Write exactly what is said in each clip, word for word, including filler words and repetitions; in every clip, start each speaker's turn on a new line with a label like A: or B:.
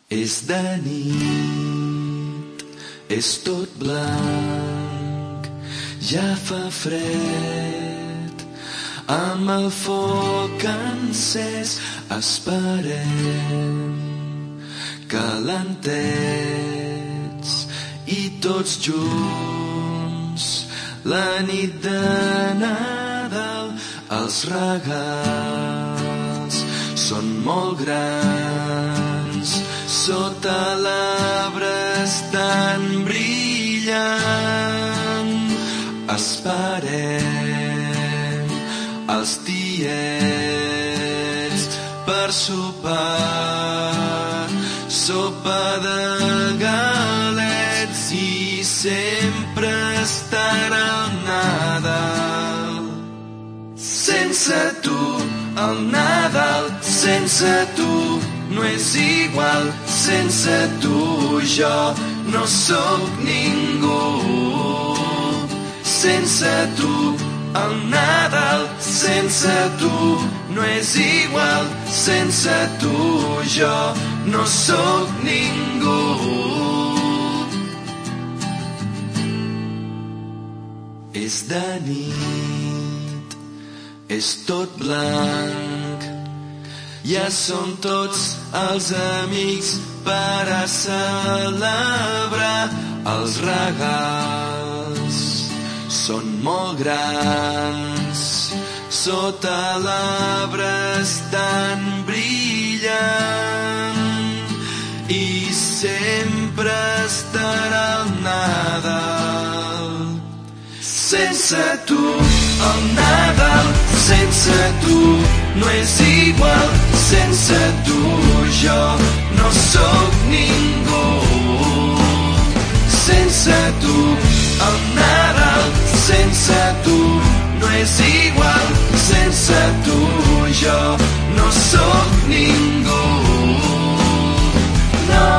A: És de nit, és tot blanc, ja fa fred, amb el foc encès esperem, calentets i tots junts, la nit de Nadal, els regals són molt grans, sota l'arbre estan brillant. Esperem els tiets per sopar, sopa de galets i sempre estarà el Nadal. Sense tu, el Nadal, sense tu, no és igual, sense tu jo no sóc ningú. Sense tu, el Nadal, sense tu, no és igual, sense tu jo no sóc ningú. És de nit, és tot blanc, ja som tots els amics per a celebrar. Els regals són molt grans, sota l'arbre estan brillant i sempre estarà el Nadal. Sense tu, el Nadal, sense tu, no és igual, sense tu jo no sóc ningú. Sense tu, el Nadal, sense tu, no és igual, sense tu jo no sóc ningú. No,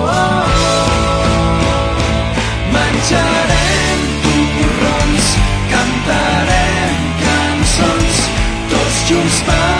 A: menjarem torrons, cantarem cançons, tots junts per